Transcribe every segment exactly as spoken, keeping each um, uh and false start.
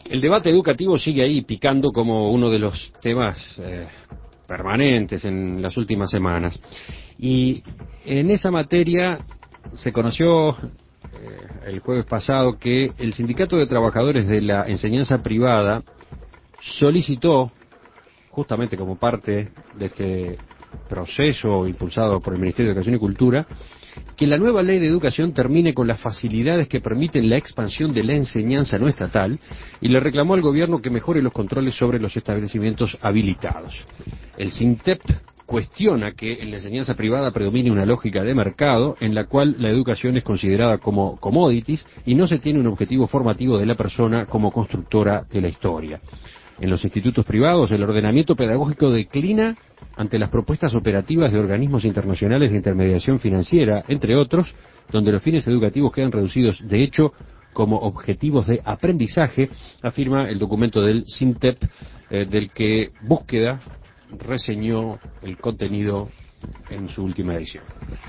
El debate educativo sigue ahí picando como uno de los temas eh, permanentes en las últimas semanas. Y en esa materia se conoció eh, el jueves pasado que el Sindicato de Trabajadores de la Enseñanza Privada solicitó, justamente como parte de este proceso impulsado por el Ministerio de Educación y Cultura, que la nueva ley de educación termine con las facilidades que permiten la expansión de la enseñanza no estatal y le reclamó al gobierno que mejore los controles sobre los establecimientos habilitados. El SINTEP cuestiona que en la enseñanza privada predomine una lógica de mercado en la cual la educación es considerada como commodities y no se tiene un objetivo formativo de la persona como constructora de la historia. En los institutos privados, el ordenamiento pedagógico declina ante las propuestas operativas de organismos internacionales de intermediación financiera, entre otros, donde los fines educativos quedan reducidos, de hecho, como objetivos de aprendizaje, afirma el documento del SINTEP, eh, del que Búsqueda reseñó el contenido en su última edición.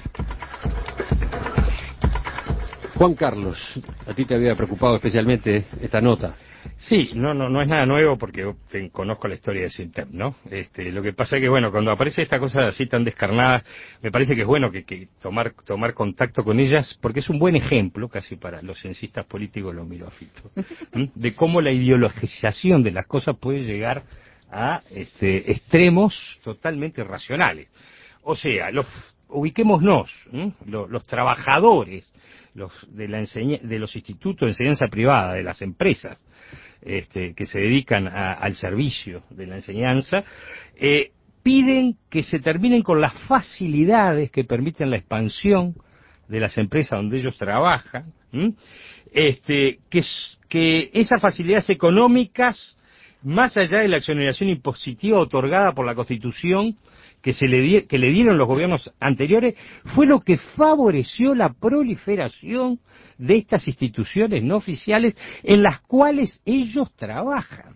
Juan Carlos, a ti te había preocupado especialmente esta nota. Sí, no, no, no es nada nuevo porque yo conozco la historia de SINTEP, ¿no? Este, lo que pasa es que, bueno, cuando aparece esta cosa así tan descarnada, me parece que es bueno que, que tomar, tomar contacto con ellas, porque es un buen ejemplo, casi para los censistas políticos, los miro a Fito, ¿m? De cómo la ideologización de las cosas puede llegar a este, extremos totalmente irracionales. O sea, los, ubiquémonos, los, los trabajadores los, de, la enseña, de los institutos de enseñanza privada, de las empresas, Este, que se dedican a, al servicio de la enseñanza, eh, piden que se terminen con las facilidades que permiten la expansión de las empresas donde ellos trabajan, ¿m? este, que, que esas facilidades económicas, más allá de la exoneración impositiva otorgada por la Constitución, que se le di, que le dieron los gobiernos anteriores, fue lo que favoreció la proliferación de estas instituciones no oficiales en las cuales ellos trabajan.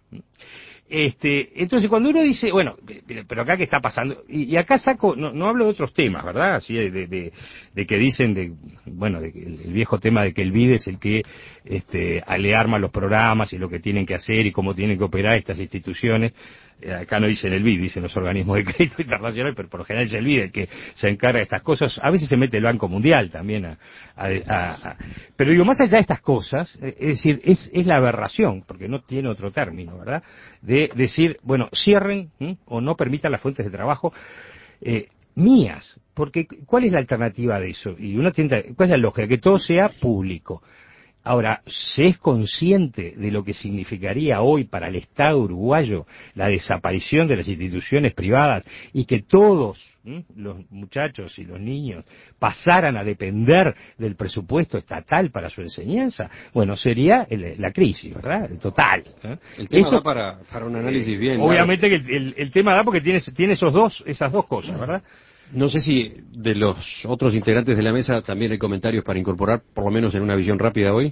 Este, entonces cuando uno dice, bueno, pero acá qué está pasando, y, y acá saco, no, no hablo de otros temas, ¿verdad? Así de, de, de, de que dicen, de, bueno, de que el, el viejo tema de que el B I D es el que este, le arma los programas y lo que tienen que hacer y cómo tienen que operar estas instituciones. Eh, acá no dicen el B I D, dicen los organismos de crédito internacional, pero por lo general es el B I D el que se encarga de estas cosas. A veces se mete el Banco Mundial también a, a, a, a pero digo, más allá de estas cosas, es decir, es, es la aberración, porque no tiene otro término, ¿verdad?, de decir, bueno, cierren ¿m? o no permitan las fuentes de trabajo eh, mías, porque ¿cuál es la alternativa de eso? Y uno tiene, ¿cuál es la lógica? Que todo sea público. Ahora, ¿se es consciente de lo que significaría hoy para el Estado uruguayo la desaparición de las instituciones privadas y que todos ¿m? los muchachos y los niños pasaran a depender del presupuesto estatal para su enseñanza? Bueno, sería el, la crisis, ¿verdad? El total. ¿eh? El tema Eso, da para, para un análisis bien. Eh, obviamente claro. que el, el, el tema da porque tiene, tiene esos dos, esas dos cosas, ¿verdad? No sé si de los otros integrantes de la mesa también hay comentarios para incorporar, por lo menos en una visión rápida hoy.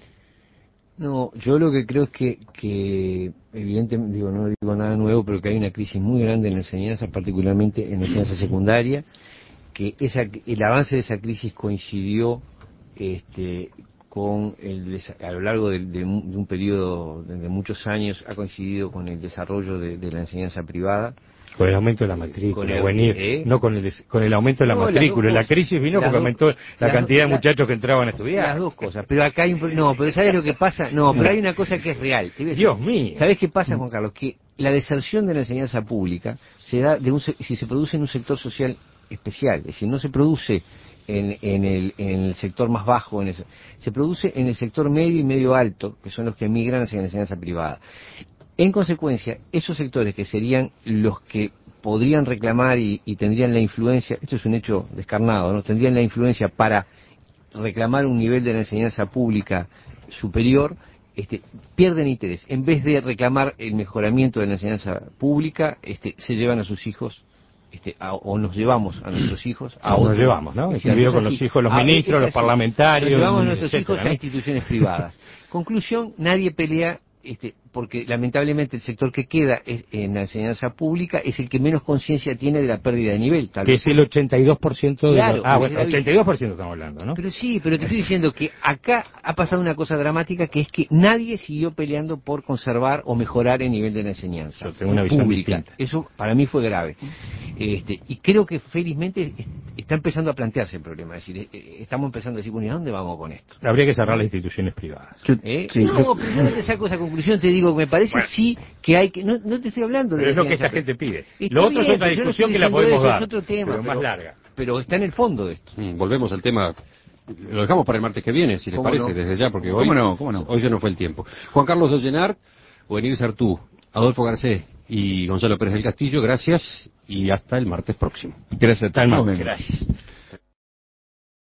No, yo lo que creo es que, que evidentemente, digo, no digo nada nuevo, pero que hay una crisis muy grande en la enseñanza, particularmente en la enseñanza secundaria, que esa, el avance de esa crisis coincidió este, con el, a lo largo de, de, de un periodo de muchos años, ha coincidido con el desarrollo de, de la enseñanza privada. Con el aumento de la matrícula, el, venir, ¿eh? no con el, con el aumento de la no, matrícula. La crisis vino porque do, aumentó la cantidad do, de muchachos que entraban a estudiar. Las dos cosas, pero acá hay un... No, pero ¿sabes lo que pasa? No, pero hay una cosa que es real. Te decir, Dios mío. ¿Sabes qué pasa, Juan Carlos? Que la deserción de la enseñanza pública se da de un, si se produce en un sector social especial, es decir, no se produce en, en, el, en el sector más bajo, en el, se produce en el sector medio y medio alto, que son los que emigran hacia la enseñanza privada. En consecuencia, esos sectores que serían los que podrían reclamar y, y tendrían la influencia, esto es un hecho descarnado, ¿no? Tendrían la influencia para reclamar un nivel de la enseñanza pública superior, este, pierden interés. En vez de reclamar el mejoramiento de la enseñanza pública, este, se llevan a sus hijos, este, a, o nos llevamos a nuestros hijos a nos otros, llevamos, ¿no? Es Incluido con los hijos, los ministros, los parlamentarios, nos llevamos a nuestros etcétera, hijos ¿no? a instituciones privadas. Conclusión, nadie pelea este, porque lamentablemente el sector que queda es, en la enseñanza pública es el que menos conciencia tiene de la pérdida de nivel. Tal que vez. es el ochenta y dos por ciento de Claro, los... Ah, es bueno, gravísimo. ochenta y dos por ciento estamos hablando, ¿no? Pero sí, pero te estoy diciendo que acá ha pasado una cosa dramática, que es que nadie siguió peleando por conservar o mejorar el nivel de la enseñanza Yo tengo una visión pública. distinta. Eso para mí fue grave. Este, y creo que felizmente es- está empezando a plantearse el problema. Es decir, eh, estamos empezando a decir, bueno, ¿y a dónde vamos con esto? Habría que cerrar las instituciones privadas. Yo- ¿Eh? sí, no, yo- pero yo no te saco esa conclusión, te digo, me parece Bueno. sí que hay que... No, no te estoy hablando de Pero es lo que enseñanza, esta gente pide. Está Lo otro es bien, otra pero yo no discusión estoy que la diciendo podemos eso, dar, es otro tema, pero más larga. Pero está en el fondo de esto. Mm, Volvemos al tema. Lo dejamos para el martes que viene, si les ¿Cómo parece, no? desde ya, porque ¿Cómo hoy, no? ¿Cómo no? hoy ya no fue el tiempo. Juan Carlos Dollenar, Buenir Sartú, Adolfo Garcés y Gonzalo Pérez del Castillo, gracias y hasta el martes próximo. Gracias a Tal todos. más. Gracias.